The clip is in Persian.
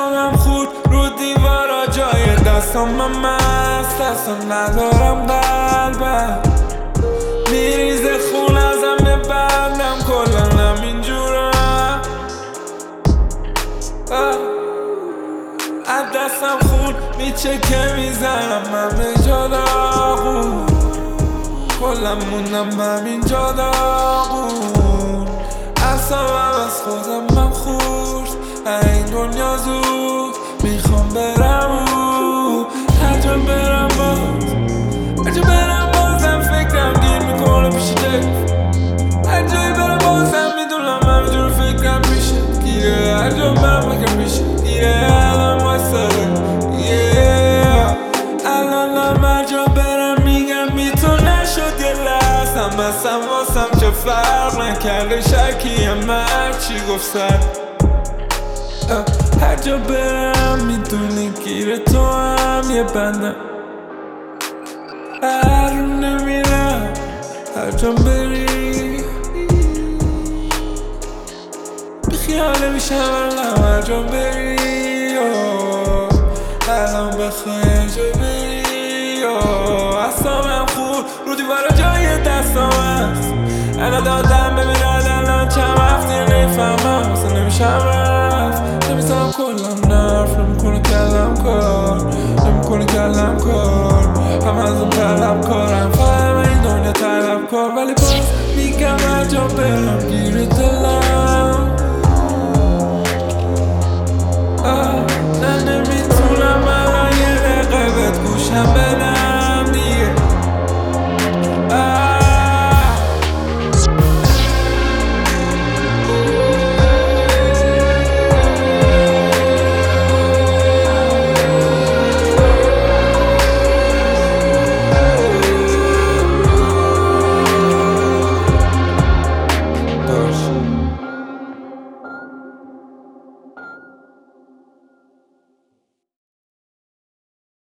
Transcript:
اعصابم خورد رو دیوارا جای دستم من مست اصلا ندارم قلبم میریزه خون ازم به بندم کلنم اینجورم از دستم خون میچه که میزنم من به جا داغون کلم موندم همینجا داغون اعصابم از خودم من خورد این دنیا زود میخوام برم هر جا برم بازم فکرم گیر میکنه پیش دل هر جایی برم بازم میدونم همینجور فکرم میشه گیره هر جا برم فکرم میشه گیره الان واسه الان هر جا برم میگم بی تو نشد یه لحظم بسم واسم چه فرق نکرده شکیم من چی گفت سر هر جا برم میدونی گیر تو هم یه بندم هر رو نمیرم هر جا بری بیخیاله میشم الان هر جا بری الان بخوای هر جا بری اعصابم خورد رو دیوارا جای دستم هست الان دادم ببینن الان چند وقتی نفهمم اصلا نمیشم رفت نمیزم کلم نرف نمیکنه کلم کار نمیکنه کلم کار هم ازم طلب کارم فهم این دنیا طلب کار ولی باز میگم هر جا برم